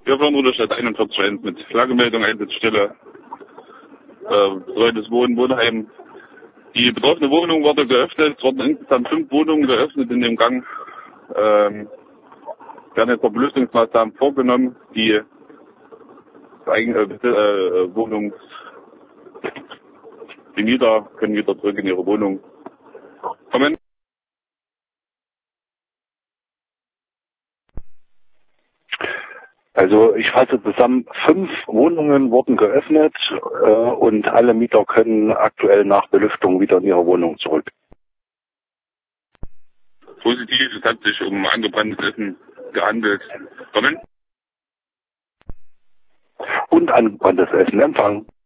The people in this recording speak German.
Wir fahren Rudolstadt 41 mit Flaggemeldung, Einsatzstelle, betreutes Wohnen, Wohnheim. Die betroffene Wohnung wurde geöffnet, es wurden insgesamt 5 Wohnungen geöffnet in dem Gang. Werden jetzt noch Belüftungsmaßnahmen vorgenommen, die die Mieter können wieder zurück in ihre Wohnung kommen. Also ich fasse zusammen, 5 Wohnungen wurden geöffnet und alle Mieter können aktuell nach Belüftung wieder in ihre Wohnung zurück. Positiv, es hat sich um angebranntes Essen gehandelt. Kommen. Und angebranntes Essen empfangen.